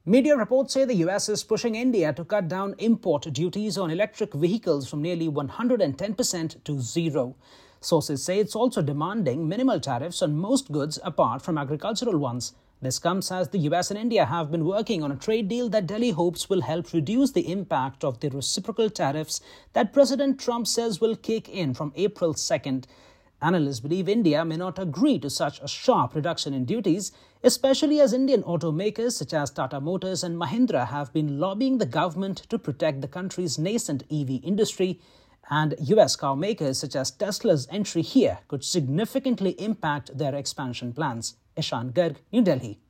Media reports say the US is pushing India to cut down import duties on electric vehicles from nearly 110% to zero. Sources say it's also demanding minimal tariffs on most goods apart from agricultural ones. This comes as the US and India have been working on a trade deal that Delhi hopes will help reduce the impact of the reciprocal tariffs that President Trump says will kick in from April 2nd. Analysts believe India may not agree to such a sharp reduction in duties, especially as Indian automakers such as Tata Motors and Mahindra have been lobbying the government to protect the country's nascent EV industry, and US car makers such as Tesla's entry here could significantly impact their expansion plans. Ishan Garg, New Delhi.